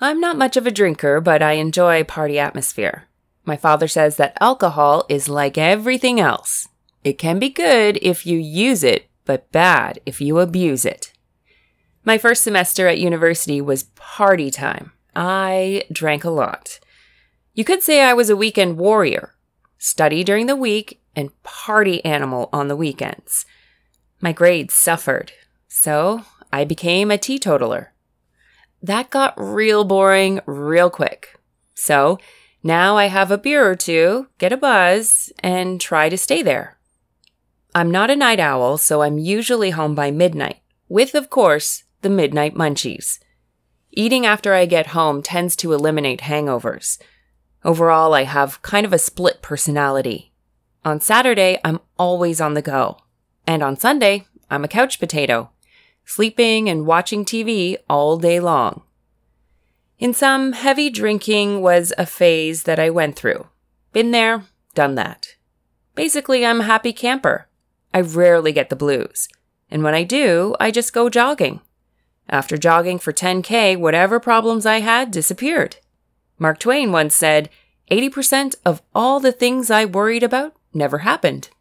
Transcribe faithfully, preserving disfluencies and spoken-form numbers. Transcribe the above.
I'm not much of a drinker, but I enjoy party atmosphere. My father says that alcohol is like everything else. It can be good if you use it, but bad if you abuse it. My first semester at university was party time. I drank a lot. You could say I was a weekend warrior. Study during the week and party animal on the weekends. My grades suffered, so I became a teetotaler. That got real boring real quick. So now I have a beer or two, get a buzz, and try to stay there. I'm not a night owl, so I'm usually home by midnight, with, of course, the midnight munchies. Eating after I get home tends to eliminate hangovers. Overall, I have kind of a split personality. On Saturday, I'm always on the go. And on Sunday, I'm a couch potato, sleeping and watching T V all day long. In sum, heavy drinking was a phase that I went through. Been there, done that. Basically, I'm a happy camper. I rarely get the blues. And when I do, I just go jogging. After jogging for ten K, whatever problems I had disappeared. Mark Twain once said, eighty percent of all the things I worried about never happened.